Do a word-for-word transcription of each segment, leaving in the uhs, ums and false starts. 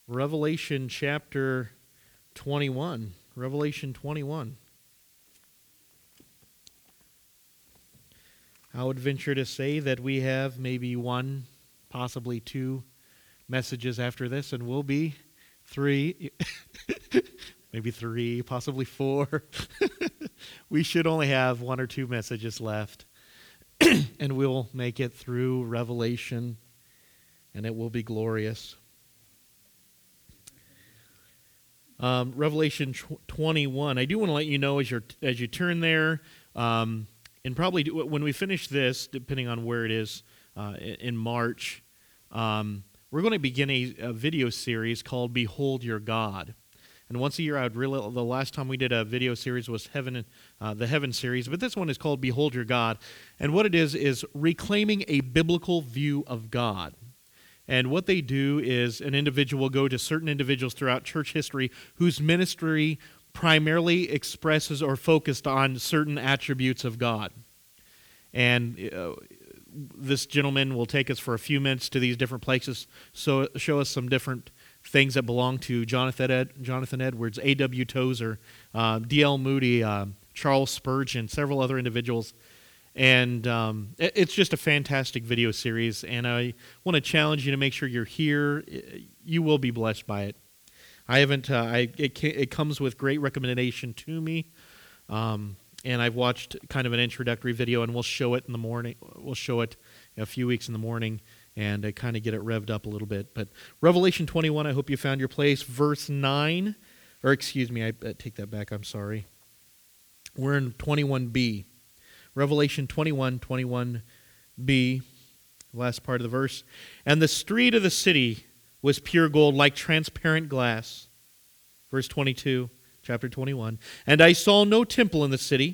Revelation chapter twenty-one. Revelation twenty-one. I would venture to say that we have maybe one, possibly two messages after this, and we'll be three, maybe three, possibly four. We should only have one or two messages left, and we'll make it through Revelation, and it will be glorious. Um, Revelation twenty-one. I do want to let you know as you as you turn there, um, and probably do, when we finish this, depending on where it is uh, in March, um, we're going to begin a, a video series called "Behold Your God." And once a year, I would really. The last time we did a video series was Heaven, uh, the Heaven series, but this one is called "Behold Your God," and what it is is reclaiming a biblical view of God. And what they do is an individual will go to certain individuals throughout church history whose ministry primarily expresses or focused on certain attributes of God. And uh, this gentleman will take us for a few minutes to these different places, so show us some different things that belong to Jonathan Ed, Jonathan Edwards, A W Tozer, uh, D L Moody, uh, Charles Spurgeon, several other individuals. And um, it's just a fantastic video series, and I want to challenge you to make sure you're here. You will be blessed by it. I haven't. Uh, I it, it comes with great recommendation to me, um, and I've watched kind of an introductory video, and we'll show it in the morning. We'll show it a few weeks in the morning, and uh, kind of get it revved up a little bit. But Revelation twenty-one. I hope you found your place. Verse nine, or excuse me, I uh, take that back. I'm sorry. We're in twenty-one B. Revelation twenty-one, twenty-one b, last part of the verse. And the street of the city was pure gold, like transparent glass. Verse twenty-two, chapter twenty-one. And I saw no temple in the city,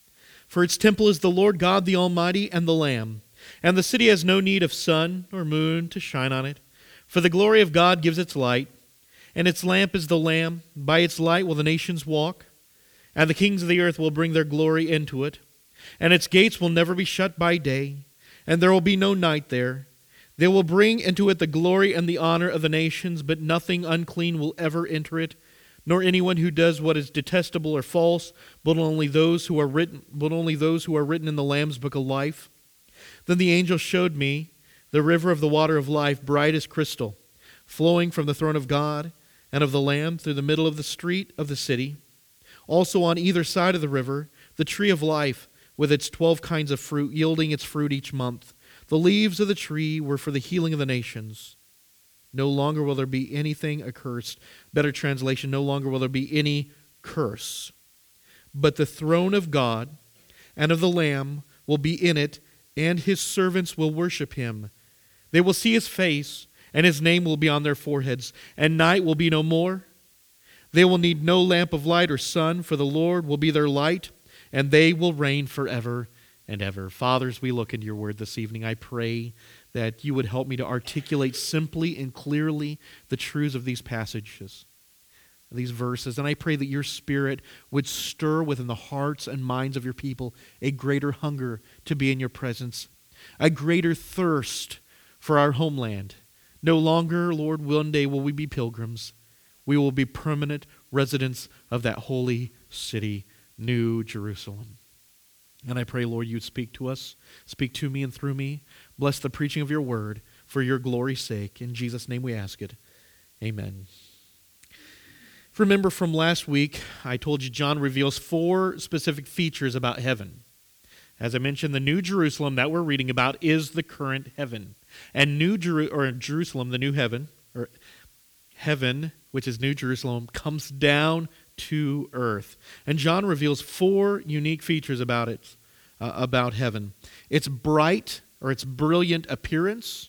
for its temple is the Lord God the Almighty and the Lamb. And the city has no need of sun or moon to shine on it, for the glory of God gives its light, and its lamp is the Lamb. By its light will the nations walk, and the kings of the earth will bring their glory into it. And its gates will never be shut by day, and there will be no night there. They will bring into it the glory and the honor of the nations, but nothing unclean will ever enter it, nor anyone who does what is detestable or false, but only those who are written, but only those who are written in the Lamb's book of life. Then the angel showed me the river of the water of life, bright as crystal, flowing from the throne of God and of the Lamb through the middle of the street of the city. Also on either side of the river, the tree of life, with its twelve kinds of fruit, yielding its fruit each month. The leaves of the tree were for the healing of the nations. No longer will there be anything accursed. Better translation, no longer will there be any curse. But the throne of God and of the Lamb will be in it, and his servants will worship him. They will see his face, and his name will be on their foreheads, and night will be no more. They will need no lamp of light or sun, for the Lord will be their light, and they will reign forever and ever. Fathers, we look into your word this evening. I pray that you would help me to articulate simply and clearly the truths of these passages, these verses. And I pray that your Spirit would stir within the hearts and minds of your people a greater hunger to be in your presence, a greater thirst for our homeland. No longer, Lord, one day will we be pilgrims. We will be permanent residents of that holy city, New Jerusalem. And I pray, Lord, you'd speak to us, speak to me and through me. Bless the preaching of your word for your glory's sake. In Jesus' name we ask it. Amen. If you remember from last week, I told you John reveals four specific features about heaven. As I mentioned, the New Jerusalem that we're reading about is the current heaven. And New Jeru- or Jerusalem, the new heaven, or heaven, which is New Jerusalem, comes down to earth. And John reveals four unique features about it, uh, about heaven. Its bright or its brilliant appearance,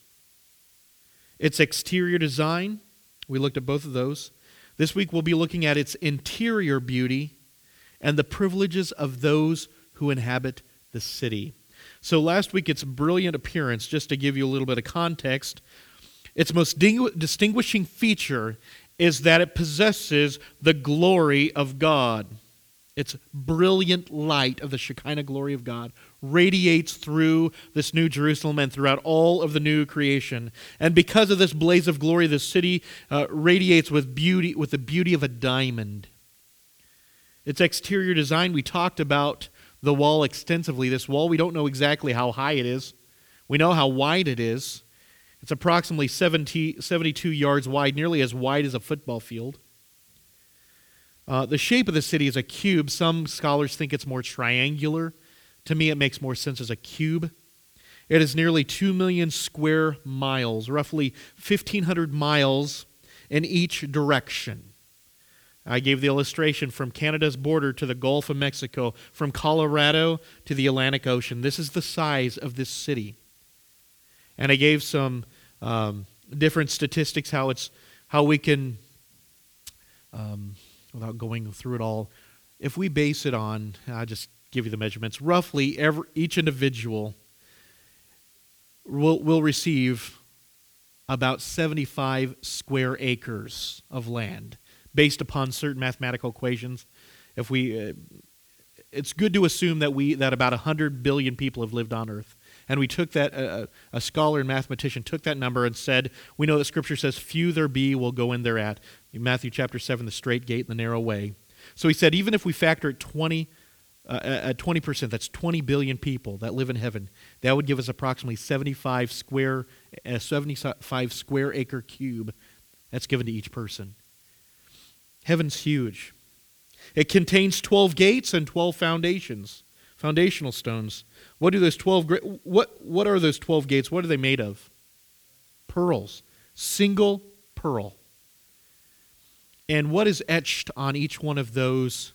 its exterior design. We looked at both of those. This week we'll be looking at its interior beauty and the privileges of those who inhabit the city. So last week, its brilliant appearance, just to give you a little bit of context, its most distinguishing feature is that it possesses the glory of God. Its brilliant light of the Shekinah glory of God radiates through this New Jerusalem and throughout all of the new creation. And because of this blaze of glory, the city uh, radiates with beauty, with the beauty of a diamond. Its exterior design, we talked about the wall extensively. This wall, we don't know exactly how high it is. We know how wide it is. It's approximately seventy, seventy-two yards wide, nearly as wide as a football field. Uh, the shape of the city is a cube. Some scholars think it's more triangular. To me, it makes more sense as a cube. It is nearly two million square miles, roughly fifteen hundred miles in each direction. I gave the illustration from Canada's border to the Gulf of Mexico, from Colorado to the Atlantic Ocean. This is the size of this city. And I gave some um, different statistics, how it's how we can, um, without going through it all, if we base it on, I'll just give you the measurements, roughly every, each individual will, will receive about seventy-five square acres of land, based upon certain mathematical equations. If we, uh, it's good to assume that we that about one hundred billion people have lived on Earth. And we took that, uh, a scholar and mathematician took that number and said, we know that Scripture says, few there be will go in thereat. In Matthew chapter seven, the straight gate and the narrow way. So he said, even if we factor at twenty, uh, at twenty percent, that's twenty billion people that live in heaven, that would give us approximately seventy-five square, uh, seventy-five square acre cube that's given to each person. Heaven's huge. It contains twelve gates and twelve foundations, foundational stones. What do those twelve what what are those twelve gates? What are they made of? Pearls. Single pearl. And what is etched on each one of those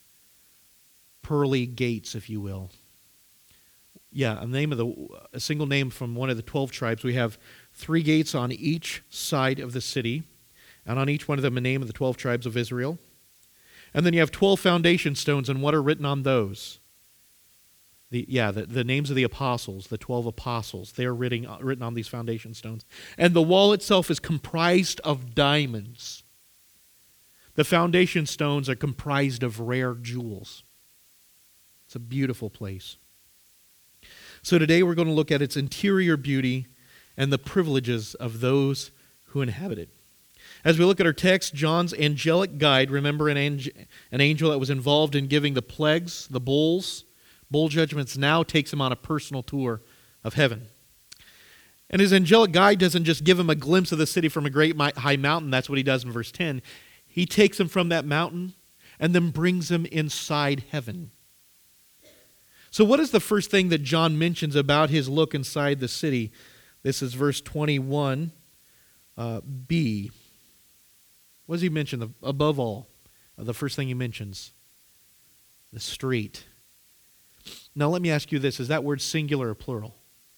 pearly gates, if you will? Yeah, a name of the a single name from one of the twelve tribes. We have three gates on each side of the city. And on each one of them, a name of the twelve tribes of Israel. And then you have twelve foundation stones, and what are written on those? The, yeah, the, the names of the apostles, the twelve apostles. They are written, written on these foundation stones. And the wall itself is comprised of diamonds. The foundation stones are comprised of rare jewels. It's a beautiful place. So today we're going to look at its interior beauty and the privileges of those who inhabit it. As we look at our text, John's angelic guide, remember an, ang- an angel that was involved in giving the plagues, the bowls, bowl judgments, now takes him on a personal tour of heaven. And his angelic guide doesn't just give him a glimpse of the city from a great high mountain. That's what he does in verse ten. He takes him from that mountain and then brings him inside heaven. So what is the first thing that John mentions about his look inside the city? This is verse twenty-one uh, b. What does he mention? Above all, the first thing he mentions, the street. Now let me ask you this. Is that word singular or plural?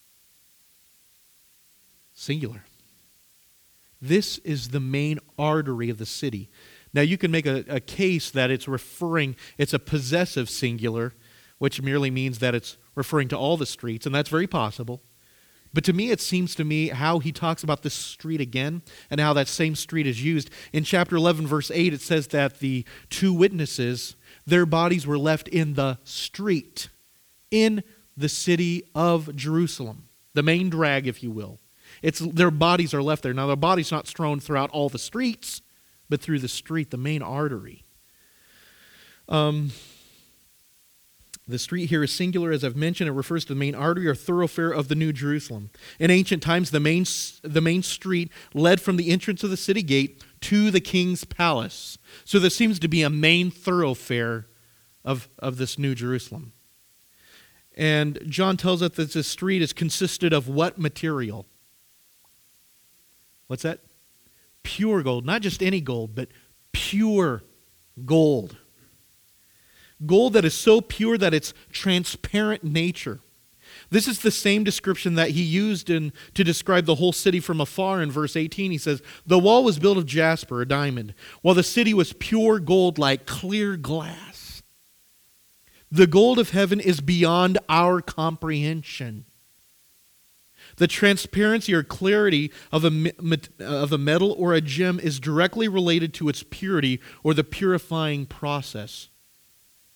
Singular. This is the main artery of the city. Now you can make a, a case that it's referring, it's a possessive singular, which merely means that it's referring to all the streets, and that's very possible. But to me, it seems to me how he talks about this street again and how that same street is used. In chapter eleven, verse eight, it says that the two witnesses, their bodies were left in the street, in the city of Jerusalem, the main drag, if you will. It's their bodies are left there. Now, their bodies not strewn throughout all the streets, but through the street, the main artery. Um... The street here is singular, as I've mentioned. It refers to the main artery or thoroughfare of the New Jerusalem. In ancient times, the main, the main street led from the entrance of the city gate to the king's palace. So there seems to be a main thoroughfare of, of this New Jerusalem. And John tells us that this street is consisted of what material? What's that? Pure gold. Not just any gold, but pure gold. Gold that is so pure that it's transparent nature. This is the same description that he used in, to describe the whole city from afar in verse eighteen. He says, the wall was built of jasper, a diamond, while the city was pure gold like clear glass. The gold of heaven is beyond our comprehension. The transparency or clarity of a, of a metal or a gem is directly related to its purity or the purifying process.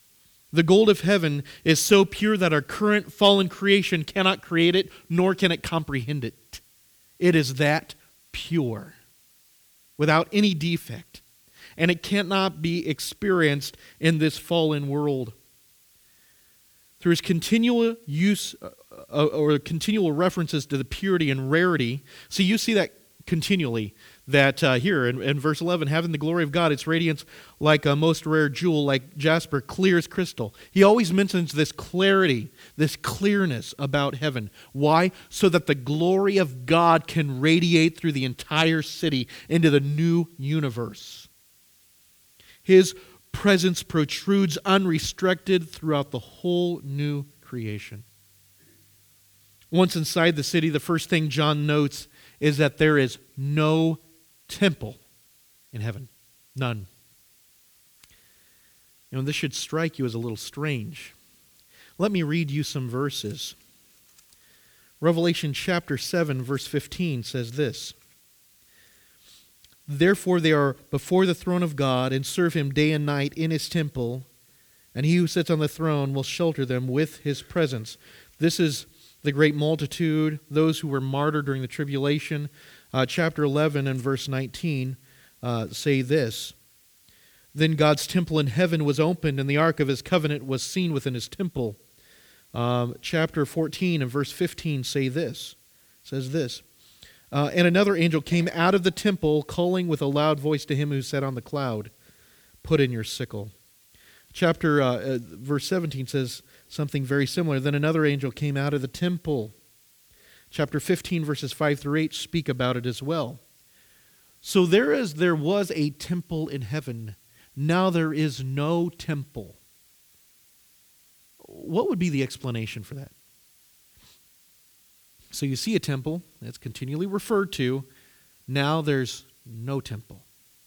The gold of heaven is so pure that our current fallen creation cannot create it, nor can it comprehend it. It is that pure, without any defect, and it cannot be experienced in this fallen world. Through his continual use uh, or continual references to the purity and rarity, see, you see that continually. That uh, here in, in verse eleven, having the glory of God, its radiance like a most rare jewel, like jasper, clear as crystal. He always mentions this clarity, this clearness about heaven. Why? So that the glory of God can radiate through the entire city into the new universe. His presence protrudes unrestricted throughout the whole new creation. Once inside the city, the first thing John notes is that there is no temple in heaven. None. You know, this should strike you as a little strange. Let me read you some verses. Revelation chapter seven, verse fifteen says this. Therefore they are before the throne of God and serve him day and night in his temple, and he who sits on the throne will shelter them with his presence. This is the great multitude, those who were martyred during the tribulation. Uh, chapter eleven and verse nineteen uh, say this. Then God's temple in heaven was opened, and the ark of his covenant was seen within his temple. Um, chapter fourteen and verse fifteen say this. Says this. Uh, and another angel came out of the temple, calling with a loud voice to him who sat on the cloud, put in your sickle. Chapter uh, uh, verse seventeen says something very similar. Then another angel came out of the temple. Chapter fifteen, verses five through eight speak about it as well. So there is, there was a temple in heaven. Now there is no temple. What would be the explanation for that? So you see a temple that's continually referred to. Now there's no temple.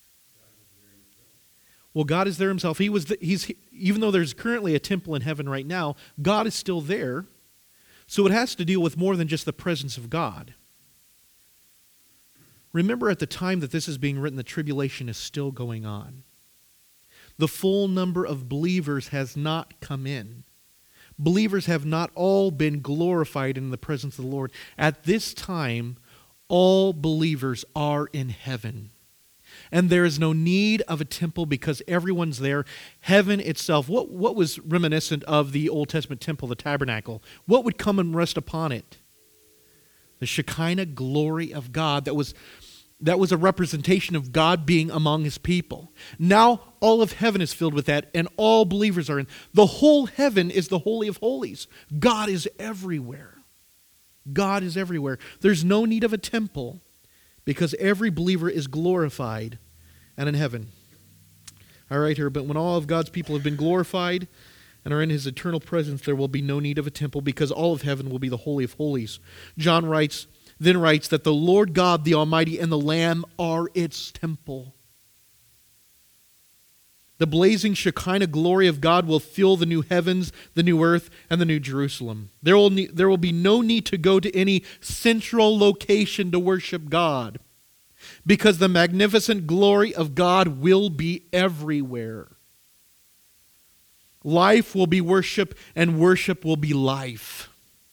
Well, God is there himself. He was the, he's even though there's currently a temple in heaven right now, God is still there. So it has to deal with more than just the presence of God. Remember, at the time that this is being written, the tribulation is still going on. The full number of believers has not come in. Believers have not all been glorified in the presence of the Lord. At this time, all believers are in heaven. And there is no need of a temple because everyone's there. Heaven itself, what, what was reminiscent of the Old Testament temple, the tabernacle? What would come and rest upon it? The Shekinah glory of God that was, that was a representation of God being among his people. Now all of heaven is filled with that, and all believers are in. The whole heaven is the Holy of Holies. God is everywhere. God is everywhere. There's no need of a temple, because every believer is glorified and in heaven. All right, here, but when all of God's people have been glorified and are in his eternal presence, there will be no need of a temple, because all of heaven will be the Holy of Holies. John writes, then writes that the Lord God, the Almighty, and the Lamb are its temple. The blazing Shekinah glory of God will fill the new heavens, the new earth, and the new Jerusalem. There will, ne- there will be no need to go to any central location to worship God, because the magnificent glory of God will be everywhere. Life will be worship, and worship will be life.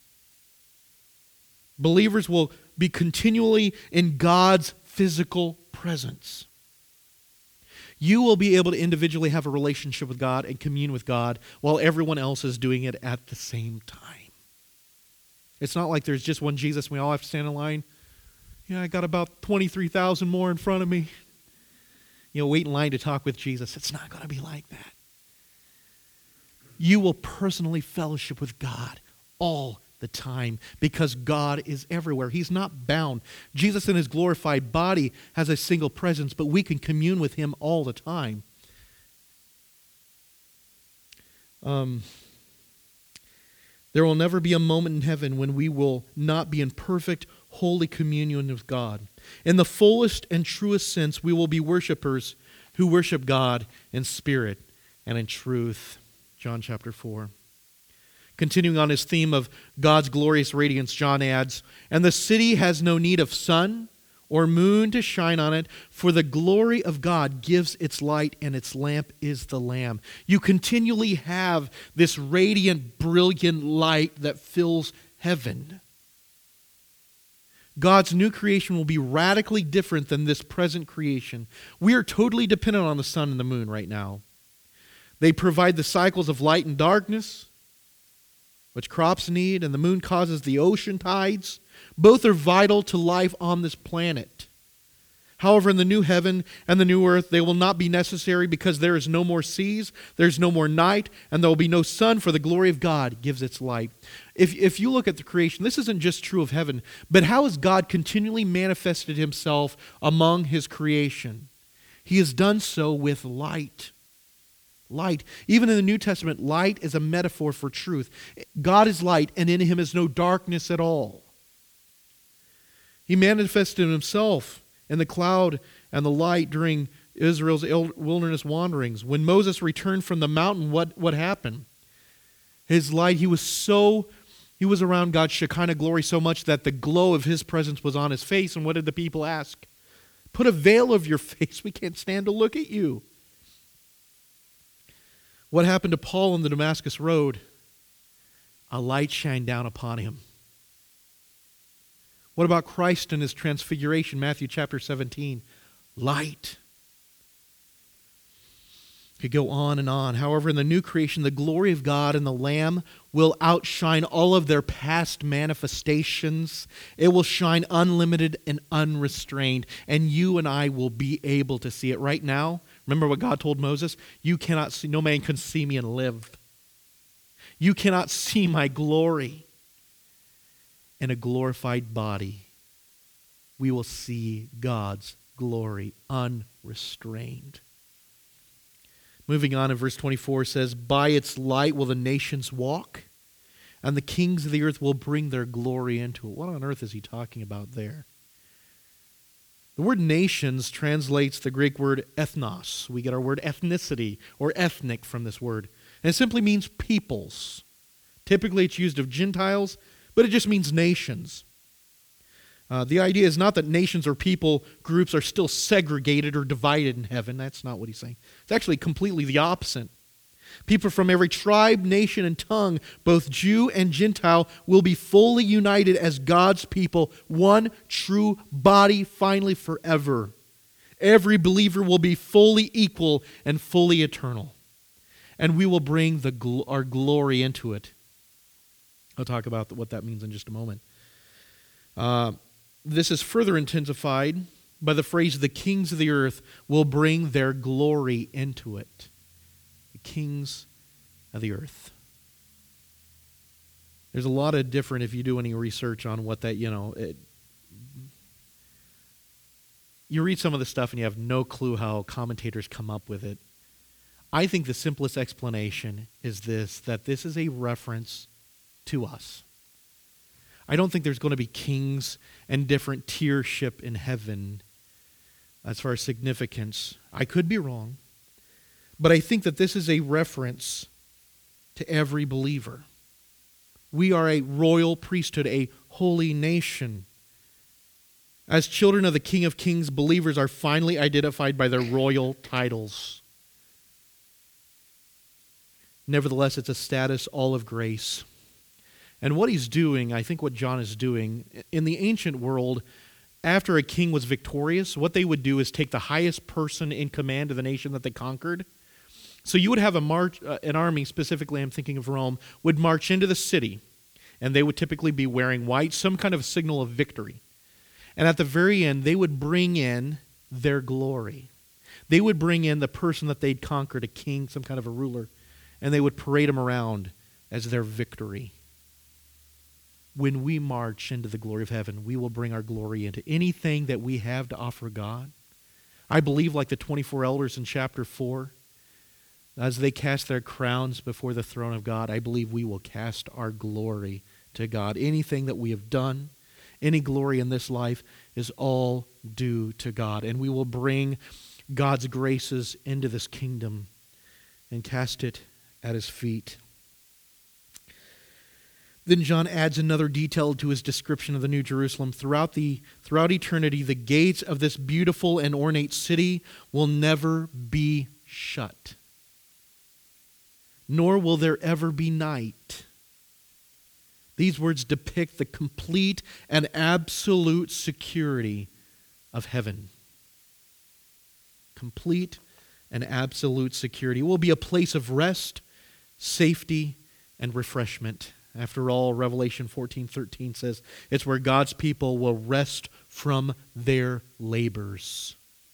Believers will be continually in God's physical presence. You will be able to individually have a relationship with God and commune with God while everyone else is doing it at the same time. It's not like there's just one Jesus and we all have to stand in line. Yeah, I got about twenty-three thousand more in front of me. You know, wait in line to talk with Jesus. It's not going to be like that. You will personally fellowship with God all the time, because God is everywhere. He's not bound. Jesus in his glorified body has a single presence, but we can commune with him all the time. Um, there will never be a moment in heaven when we will not be in perfect, holy communion with God. In the fullest and truest sense, we will be worshipers who worship God in spirit and in truth. John chapter four. Continuing on his theme of God's glorious radiance, John adds, and the city has no need of sun or moon to shine on it, for the glory of God gives its light, and its lamp is the Lamb. You continually have this radiant, brilliant light that fills heaven. God's new creation will be radically different than this present creation. We are totally dependent on the sun and the moon right now. They provide the cycles of light and darkness, which crops need, and the moon causes the ocean tides. Both are vital to life on this planet. However, in the new heaven and the new earth, they will not be necessary because there is no more seas, there's no more night, and there will be no sun, for the glory of God gives its light. If, if you look at the creation, this isn't just true of heaven, but how has God continually manifested himself among his creation? He has done so with light. Light. Even in the New Testament, light is a metaphor for truth. God is light, and in him is no darkness at all. He manifested himself in the cloud and the light during Israel's wilderness wanderings. When Moses returned from the mountain, what, what happened? His light, he was so, he was around God's Shekinah glory so much that the glow of his presence was on his face. And what did the people ask? Put a veil over your face. We can't stand to look at you. What happened to Paul on the Damascus Road? A light shined down upon him. What about Christ and his transfiguration? Matthew chapter seventeen. Light. Could go on and on. However, in the new creation, the glory of God and the Lamb will outshine all of their past manifestations. It will shine unlimited and unrestrained, and you and I will be able to see it. Right now, remember what God told Moses? You cannot see, no man can see me and live. You cannot see my glory. In a glorified body, we will see God's glory unrestrained. Moving on in verse twenty-four says, by its light will the nations walk, and the kings of the earth will bring their glory into it. What on earth is he talking about there? The word nations translates the Greek word ethnos. We get our word ethnicity or ethnic from this word. And it simply means peoples. Typically it's used of Gentiles, but it just means nations. Uh, the idea is not that nations or people groups are still segregated or divided in heaven. That's not what he's saying. It's actually completely the opposite. People from every tribe, nation, and tongue, both Jew and Gentile, will be fully united as God's people, one true body, finally forever. Every believer will be fully equal and fully eternal. And we will bring the gl- our glory into it. I'll talk about what that means in just a moment. Uh, this is further intensified by the phrase, the kings of the earth will bring their glory into it. The kings of the earth. There's a lot of different, if you do any research on what that, you know, it, you read some of the stuff and you have no clue how commentators come up with it. I think the simplest explanation is this, that this is a reference to us. I don't think there's going to be kings and different tiership in heaven as far as significance. I could be wrong, but I think that this is a reference to every believer. We are a royal priesthood, a holy nation. As children of the King of Kings, believers are finally identified by their royal titles. Nevertheless, it's a status all of grace. And what he's doing, I think what John is doing, in the ancient world, after a king was victorious, what they would do is take the highest person in command of the nation that they conquered. So you would have a march, uh, an army, specifically I'm thinking of Rome, would march into the city, and they would typically be wearing white, some kind of signal of victory. And at the very end, they would bring in their glory. They would bring in the person that they'd conquered, a king, some kind of a ruler, and they would parade him around as their victory. When we march into the glory of heaven, we will bring our glory into anything that we have to offer God. I believe, like the twenty-four elders in chapter four, as they cast their crowns before the throne of God, I believe we will cast our glory to God. Anything that we have done, any glory in this life is all due to God. And we will bring God's graces into this kingdom and cast it at his feet. Then John adds another detail to his description of the New Jerusalem. Throughout the throughout eternity, the gates of this beautiful and ornate city will never be shut, nor will there ever be night. These words depict the complete and absolute security of heaven. Complete and absolute security. It will be a place of rest, safety, and refreshment. After all, Revelation fourteen thirteen says it's where God's people will rest from their labors.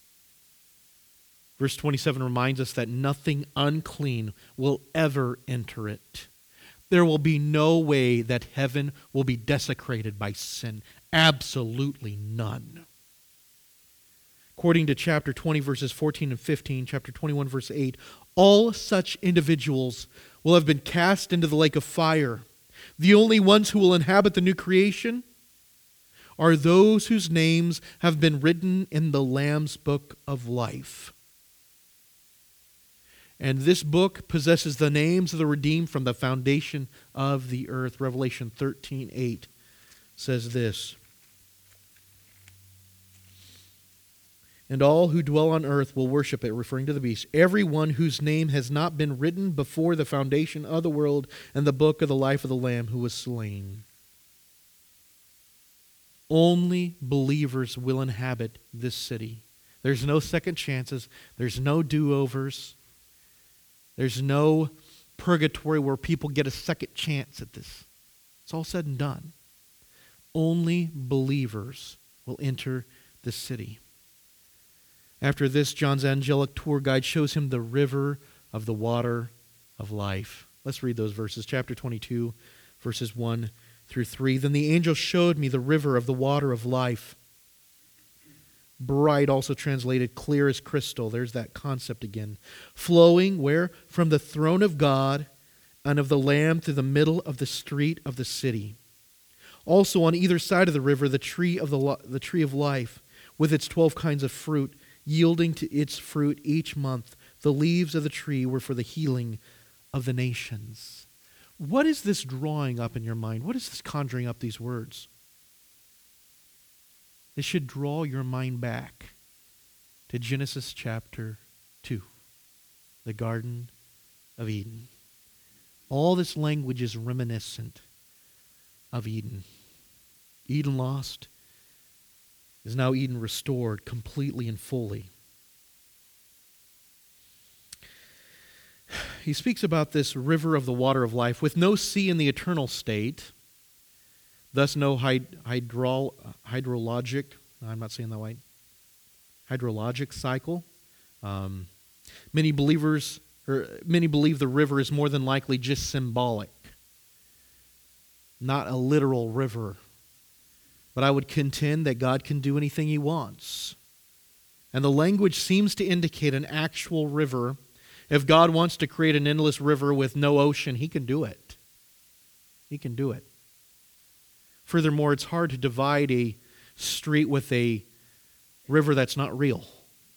Verse twenty-seven reminds us that nothing unclean will ever enter it. There will be no way that heaven will be desecrated by sin. Absolutely none. According to chapter twenty, verses fourteen and fifteen, chapter twenty-one, verse eight, all such individuals will have been cast into the lake of fire. The only ones who will inhabit the new creation are those whose names have been written in the Lamb's book of life. And this book possesses the names of the redeemed from the foundation of the earth. Revelation thirteen eight says this. And all who dwell on earth will worship it, referring to the beast. Everyone whose name has not been written before the foundation of the world and the book of the life of the Lamb who was slain. Only believers will inhabit this city. There's no second chances. There's no do-overs. There's no purgatory where people get a second chance at this. It's all said and done. Only believers will enter this city. After this, John's angelic tour guide shows him the river of the water of life. Let's read those verses. Chapter twenty-two, verses one through three. Then the angel showed me the river of the water of life. Bright, also translated clear as crystal. There's that concept again. Flowing where? From the throne of God and of the Lamb through the middle of the street of the city. Also on either side of the river, the tree of the, the tree of life with its twelve kinds of fruit, yielding to its fruit each month. The leaves of the tree were for the healing of the nations. What is this drawing up in your mind? What is this conjuring up these words? This should draw your mind back to Genesis chapter two, the Garden of Eden. All this language is reminiscent of Eden. Eden lost is now Eden restored completely and fully. He speaks about this river of the water of life with no sea in the eternal state, thus no hyd- hydro- hydrologic, I'm not saying that right, hydrologic cycle. Um, many believers, or many believe the river is more than likely just symbolic, not a literal river. But I would contend that God can do anything He wants. And the language seems to indicate an actual river. If God wants to create an endless river with no ocean, He can do it. He can do it. Furthermore, it's hard to divide a street with a river that's not real.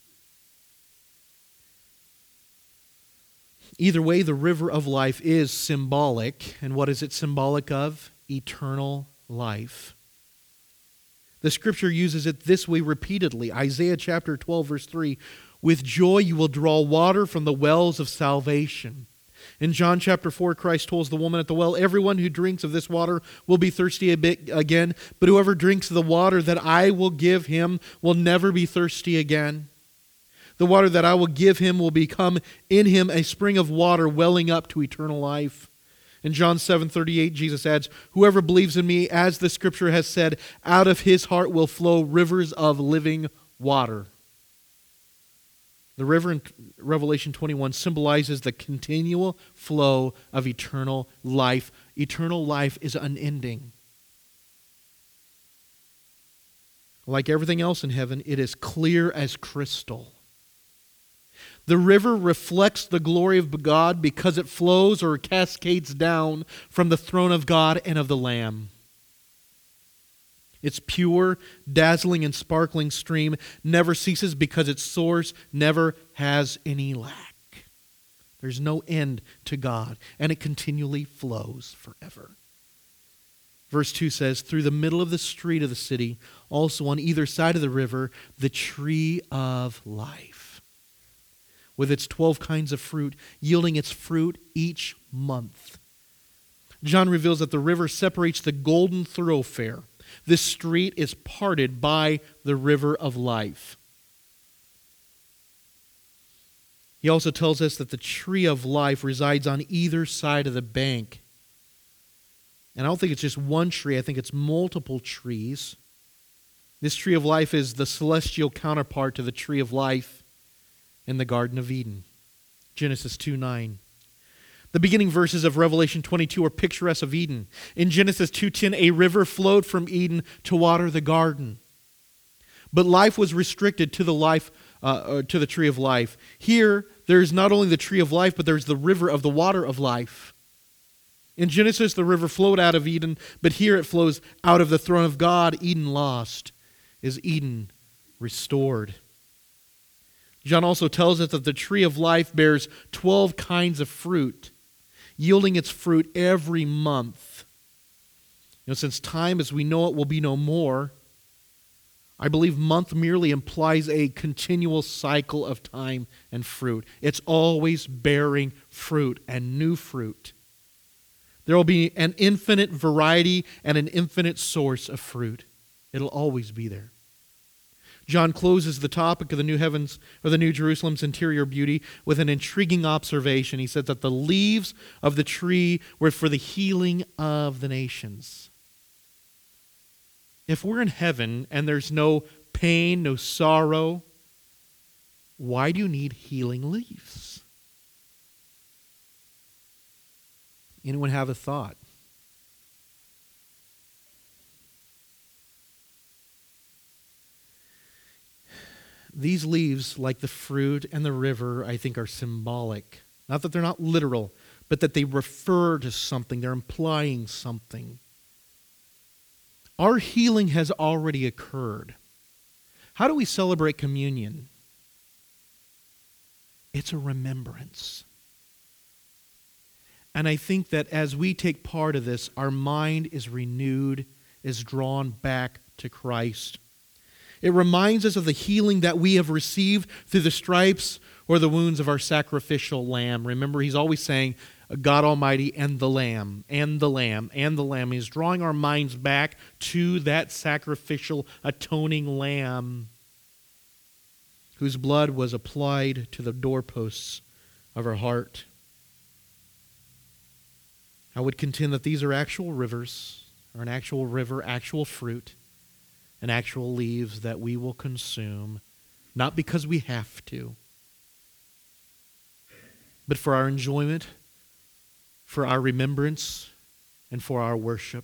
Either way, the river of life is symbolic. And what is it symbolic of? Eternal life. The Scripture uses it this way repeatedly. Isaiah chapter twelve, verse three, with joy you will draw water from the wells of salvation. In John chapter four, Christ tells the woman at the well, everyone who drinks of this water will be thirsty a bit again, but whoever drinks of the water that I will give him will never be thirsty again. The water that I will give him will become in him a spring of water welling up to eternal life. In John seven thirty-eight, Jesus adds, whoever believes in me, as the Scripture has said, out of his heart will flow rivers of living water. The river in Revelation twenty-one symbolizes the continual flow of eternal life. Eternal life is unending. Like everything else in heaven, it is clear as crystal. The river reflects the glory of God because it flows or cascades down from the throne of God and of the Lamb. Its pure, dazzling, and sparkling stream never ceases because its source never has any lack. There's no end to God, and it continually flows forever. Verse two says, through the middle of the street of the city, also on either side of the river, the tree of life, with its twelve kinds of fruit, yielding its fruit each month. John reveals that the river separates the golden thoroughfare. This street is parted by the river of life. He also tells us that the tree of life resides on either side of the bank. And I don't think it's just one tree, I think it's multiple trees. This tree of life is the celestial counterpart to the tree of life in the Garden of Eden. Genesis two nine. The beginning verses of Revelation twenty-two are picturesque of Eden. In Genesis two ten, a river flowed from Eden to water the garden. But life was restricted to the life, uh, to the tree of life. Here, there is not only the tree of life, but there's the river of the water of life. In Genesis, the river flowed out of Eden, but here it flows out of the throne of God. Eden lost is Eden restored. John also tells us that the tree of life bears twelve kinds of fruit, yielding its fruit every month. You know, since time as we know it will be no more, I believe month merely implies a continual cycle of time and fruit. It's always bearing fruit and new fruit. There will be an infinite variety and an infinite source of fruit. It'll always be there. John closes the topic of the new heavens or the New Jerusalem's interior beauty with an intriguing observation. He said that the leaves of the tree were for the healing of the nations. If we're in heaven and there's no pain, no sorrow, why do you need healing leaves? Anyone have a thought? These leaves, like the fruit and the river, I think are symbolic. Not that they're not literal, but that they refer to something. They're implying something. Our healing has already occurred. How do we celebrate communion? It's a remembrance. And I think that as we take part of this, our mind is renewed, is drawn back to Christ. It reminds us of the healing that we have received through the stripes or the wounds of our sacrificial lamb. Remember, he's always saying, God Almighty and the Lamb, and the Lamb, and the Lamb. He's drawing our minds back to that sacrificial, atoning Lamb whose blood was applied to the doorposts of our heart. I would contend that these are actual rivers, or an actual river, actual fruit, and actual leaves that we will consume, not because we have to, but for our enjoyment, for our remembrance, and for our worship.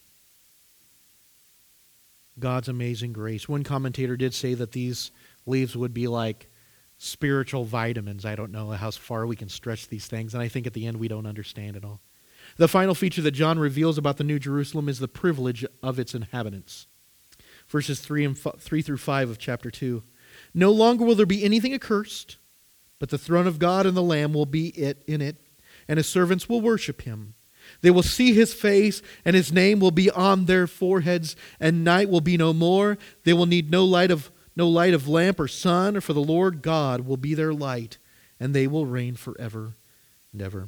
God's amazing grace. One commentator did say that these leaves would be like spiritual vitamins. I don't know how far we can stretch these things, and I think at the end we don't understand it all. The final feature that John reveals about the New Jerusalem is the privilege of its inhabitants. Verses three and f- three through five of chapter two. No longer will there be anything accursed, but the throne of God and the Lamb will be it in it, and his servants will worship him. They will see his face, and his name will be on their foreheads, and night will be no more. They will need no light of no light of lamp or sun, for the Lord God will be their light, and they will reign forever and ever.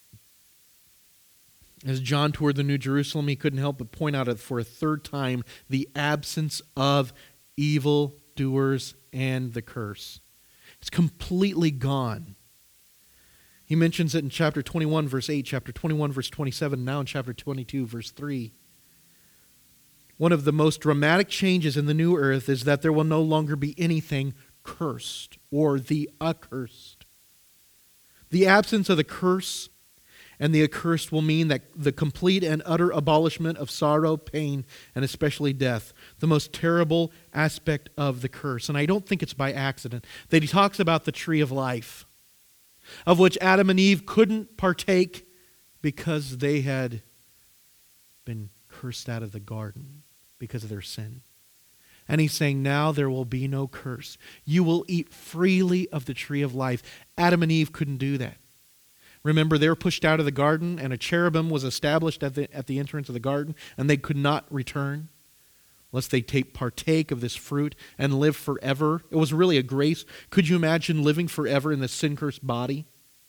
As John toured the New Jerusalem, he couldn't help but point out for a third time the absence of evildoers and the curse. It's completely gone. He mentions it in chapter twenty-one, verse eight, chapter twenty-one, verse twenty-seven, now in chapter twenty-two, verse three. One of the most dramatic changes in the new earth is that there will no longer be anything cursed or the accursed. The absence of the curse and the accursed will mean that the complete and utter abolishment of sorrow, pain, and especially death, the most terrible aspect of the curse. And I don't think it's by accident that he talks about the tree of life, of which Adam and Eve couldn't partake because they had been cursed out of the garden because of their sin. And he's saying, now there will be no curse. You will eat freely of the tree of life. Adam and Eve couldn't do that. Remember, they were pushed out of the garden, and a cherubim was established at the, at the entrance of the garden, and they could not return lest they take partake of this fruit and live forever. It was really a grace. Could you imagine living forever in this sin-cursed body?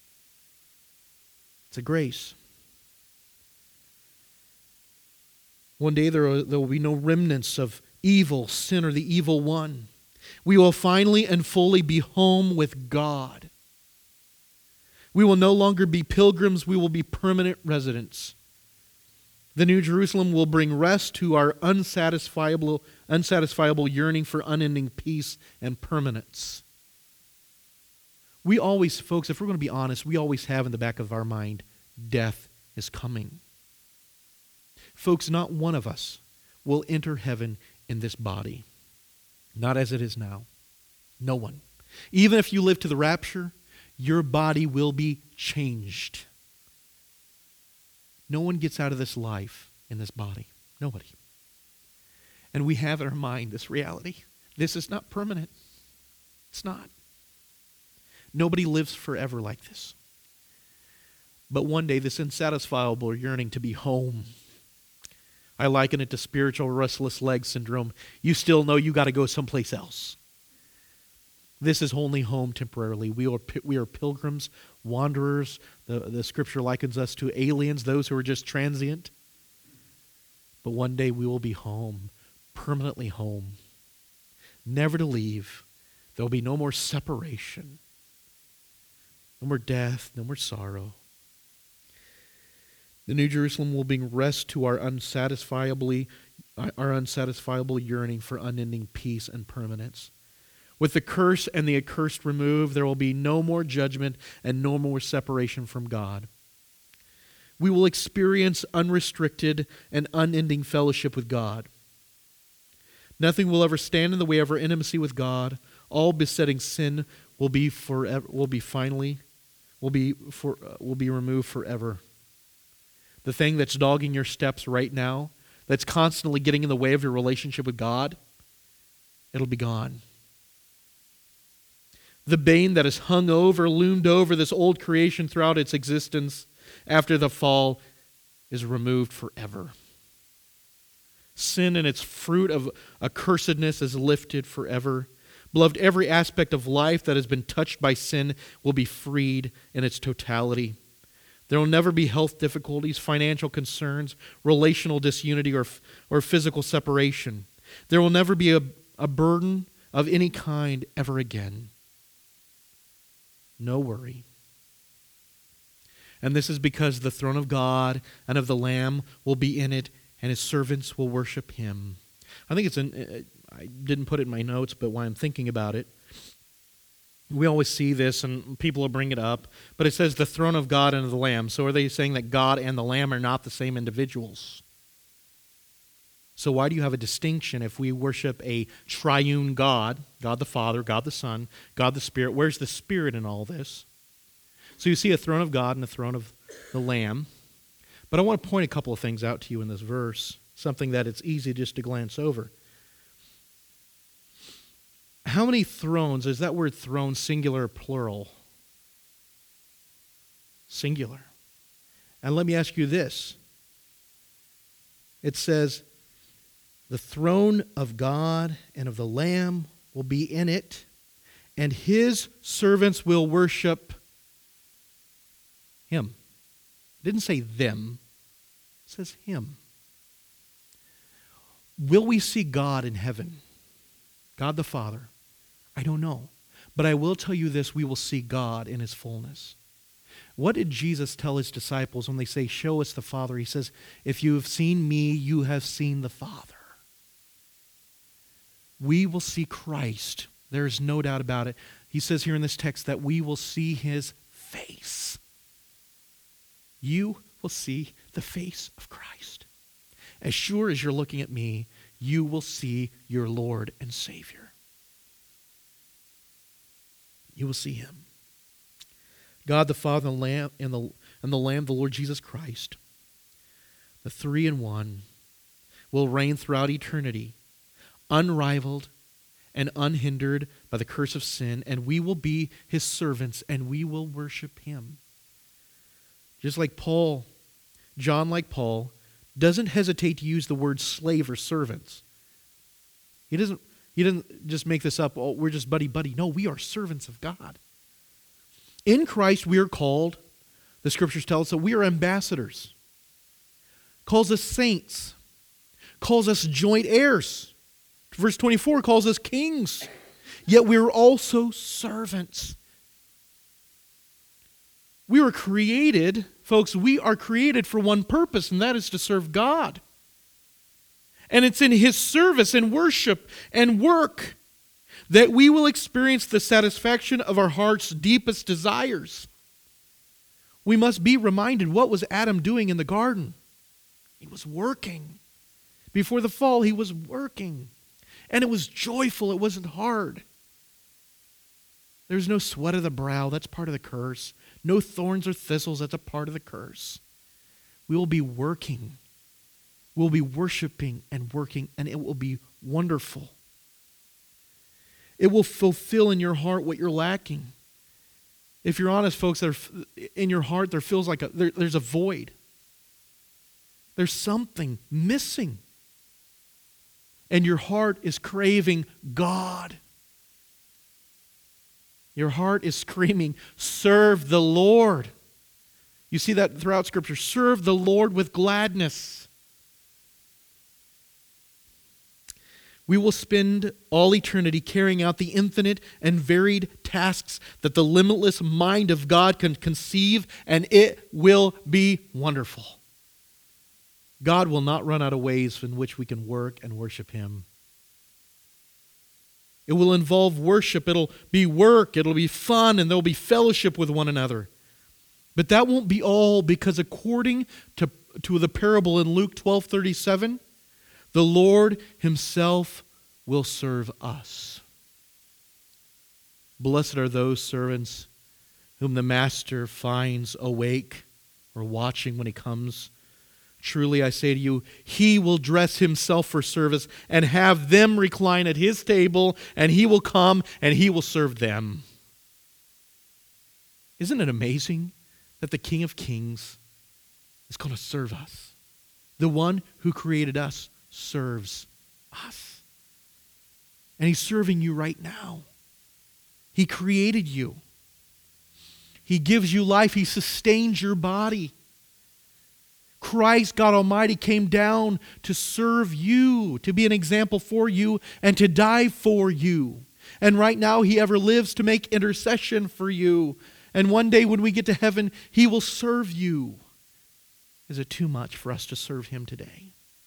It's a grace. One day there will, there will be no remnants of evil, sin, or the evil one. We will finally and fully be home with God. We will no longer be pilgrims. We will be permanent residents. The New Jerusalem will bring rest to our unsatisfiable, unsatisfiable yearning for unending peace and permanence. We always, folks, if we're going to be honest, we always have in the back of our mind, death is coming. Folks, not one of us will enter heaven in this body. Not as it is now. No one. Even if you live to the rapture, your body will be changed. No one gets out of this life in this body. Nobody. And we have in our mind this reality. This is not permanent. It's not. Nobody lives forever like this. But one day, this unsatisfiable yearning to be home, I liken it to spiritual restless leg syndrome. You still know you got to go someplace else. This is only home temporarily. We are, we are pilgrims, wanderers. The, the scripture likens us to aliens, those who are just transient. But one day we will be home, permanently home, never to leave. There will be no more separation, no more death, no more sorrow. The New Jerusalem will bring rest to our unsatisfiably, our unsatisfiable yearning for unending peace and permanence. With the curse and the accursed removed, there will be no more judgment and no more separation from God. We will experience unrestricted and unending fellowship with God. Nothing will ever stand in the way of our intimacy with God. All besetting sin will be forever. Will be finally, will be for, uh, will be removed forever. The thing that's dogging your steps right now, that's constantly getting in the way of your relationship with God, it'll be gone. The bane that has hung over, loomed over this old creation throughout its existence after the fall is removed forever. Sin and its fruit of accursedness is lifted forever. Beloved, every aspect of life that has been touched by sin will be freed in its totality. There will never be health difficulties, financial concerns, relational disunity, or, or physical separation. There will never be a, a burden of any kind ever again. No worry. And this is because the throne of God and of the Lamb will be in it, and His servants will worship Him. I think it's in, I didn't put it in my notes, but while I'm thinking about it, we always see this, and people will bring it up, but it says the throne of God and of the Lamb. So are they saying that God and the Lamb are not the same individuals? So why do you have a distinction if we worship a triune God, God the Father, God the Son, God the Spirit? Where's the Spirit in all this? So you see a throne of God and a throne of the Lamb. But I want to point a couple of things out to you in this verse, something that it's easy just to glance over. How many thrones, is that word throne singular or plural? Singular. And let me ask you this. It says, the throne of God and of the Lamb will be in it, and His servants will worship Him. It didn't say them. It says Him. Will we see God in heaven? God the Father? I don't know. But I will tell you this, we will see God in His fullness. What did Jesus tell His disciples when they say, show us the Father? He says, if you have seen me, you have seen the Father. We will see Christ. There is no doubt about it. He says here in this text that we will see His face. You will see the face of Christ. As sure as you're looking at me, you will see your Lord and Savior. You will see Him. God the Father and the Lamb, and the, and the Lamb, the Lord Jesus Christ, the three in one, will reign throughout eternity, unrivaled and unhindered by the curse of sin, and we will be His servants, and we will worship Him. Just like Paul, John, like Paul, doesn't hesitate to use the word slave or servants. He doesn't, he doesn't just make this up, oh, we're just buddy-buddy. No, we are servants of God. In Christ, we are called, the Scriptures tell us that we are ambassadors. Calls us saints. Calls us joint heirs. Verse twenty-four calls us kings. Yet we are also servants. We were created, folks, we are created for one purpose, and that is to serve God. And it's in His service and worship and work that we will experience the satisfaction of our heart's deepest desires. We must be reminded, what was Adam doing in the garden? He was working. Before the fall, he was working. And it was joyful. It wasn't hard. There's no sweat of the brow. That's part of the curse. No thorns or thistles. That's a part of the curse. We will be working. We'll be worshiping and working, and it will be wonderful. It will fulfill in your heart what you're lacking. If you're honest, folks, there, in your heart there feels like a, there, there's a void. There's something missing. And your heart is craving God. Your heart is screaming, serve the Lord. You see that throughout Scripture. Serve the Lord with gladness. We will spend all eternity carrying out the infinite and varied tasks that the limitless mind of God can conceive, and it will be wonderful. God will not run out of ways in which we can work and worship Him. It will involve worship. It'll be work. It'll be fun, and there'll be fellowship with one another. But that won't be all, because according to, to the parable in Luke twelve thirty-seven, the Lord Himself will serve us. Blessed are those servants whom the master finds awake or watching when he comes. Truly I say to you, he will dress himself for service and have them recline at his table, and he will come and he will serve them. Isn't it amazing that the King of Kings is going to serve us? The one who created us serves us. And He's serving you right now. He created you. He gives you life. He sustains your body. Christ, God Almighty, came down to serve you, to be an example for you, and to die for you. And right now He ever lives to make intercession for you. And one day when we get to heaven, He will serve you. Is it too much for us to serve Him today?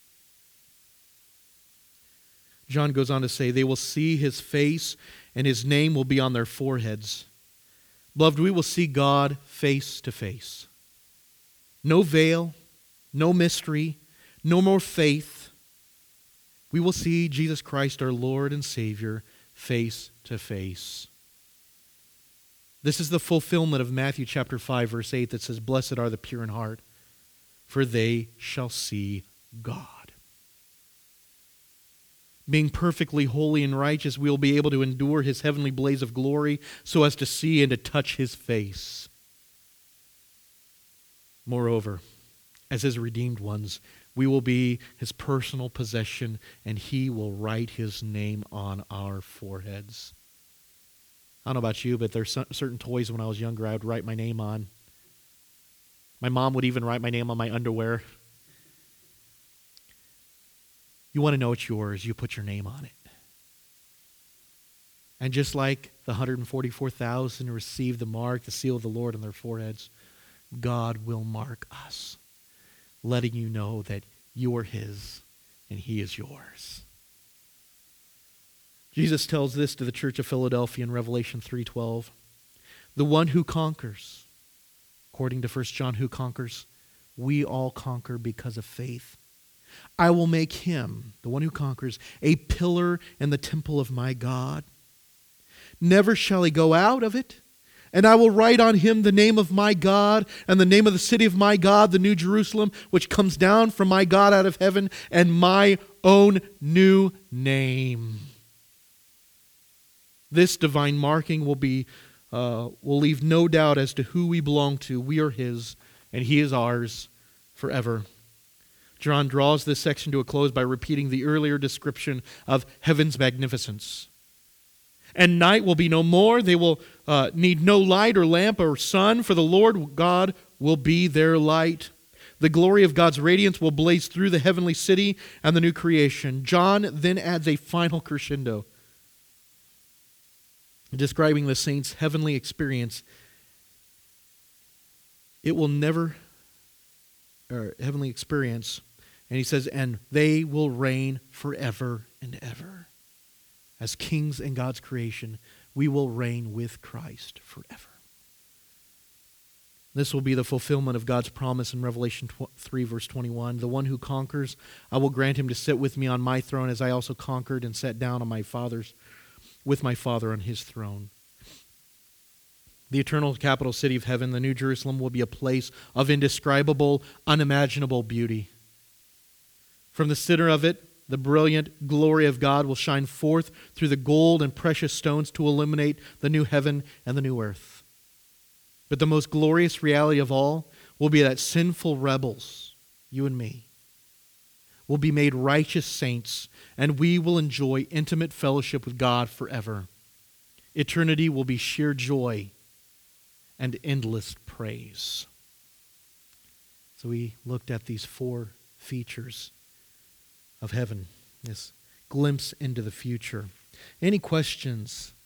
John goes on to say, they will see His face and His name will be on their foreheads. Beloved, we will see God face to face. No veil, no mystery, no more faith. We will see Jesus Christ, our Lord and Savior, face to face. This is the fulfillment of Matthew chapter five, verse eight, that says, blessed are the pure in heart, for they shall see God. Being perfectly holy and righteous, we will be able to endure His heavenly blaze of glory so as to see and to touch His face. Moreover, as His redeemed ones, we will be His personal possession, and He will write His name on our foreheads. I don't know about you, but there's certain toys when I was younger I would write my name on. My mom would even write my name on my underwear. You want to know it's yours, you put your name on it. And just like the one hundred forty-four thousand received the mark, the seal of the Lord on their foreheads, God will mark us, letting you know that you are His and He is yours. Jesus tells this to the church of Philadelphia in Revelation three twelve. The one who conquers, according to First John, who conquers, we all conquer because of faith. I will make him, the one who conquers, a pillar in the temple of my God. Never shall he go out of it. And I will write on him the name of my God and the name of the city of my God, the New Jerusalem, which comes down from my God out of heaven, and my own new name. This divine marking will be uh, will leave no doubt as to who we belong to. We are His, and he is ours forever. John draws this section to a close by repeating the earlier description of heaven's magnificence. And night will be no more. They will uh, need no light or lamp or sun, for the Lord God will be their light. The glory of God's radiance will blaze through the heavenly city and the new creation. John then adds a final crescendo, describing the saints' heavenly experience. It will never, or heavenly experience, and he says, and they will reign forever and ever. As kings in God's creation, we will reign with Christ forever. This will be the fulfillment of God's promise in Revelation three, verse twenty-one. The one who conquers, I will grant him to sit with me on my throne, as I also conquered and sat down on my father's, with my Father on his throne. The eternal capital city of heaven, the New Jerusalem, will be a place of indescribable, unimaginable beauty. From the center of it, the brilliant glory of God will shine forth through the gold and precious stones to illuminate the new heaven and the new earth. But the most glorious reality of all will be that sinful rebels, you and me, will be made righteous saints, and we will enjoy intimate fellowship with God forever. Eternity will be sheer joy and endless praise. So we looked at these four features of heaven, this glimpse into the future. Any questions